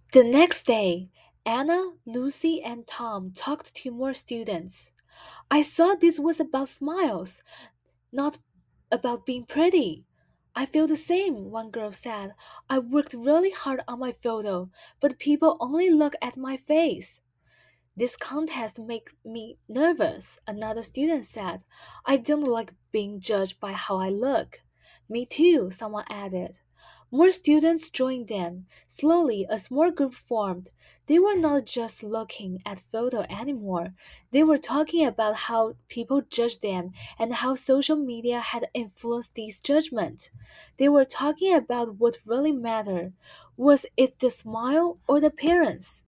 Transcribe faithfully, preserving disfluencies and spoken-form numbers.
The next day, Anna, Lucy, and Tom talked to more students. I saw this was about smiles, not about being pretty. I feel the same, one girl said. I worked really hard on my photo, but people only look at my face. This contest makes me nervous, another student said. I don't like being judged by how I look. Me too, someone added. More students joined them. Slowly, a small group formed. They were not just looking at photo anymore. They were talking about how people judge them and how social media had influenced these judgments. They were talking about what really mattered. Was it the smile or the appearance?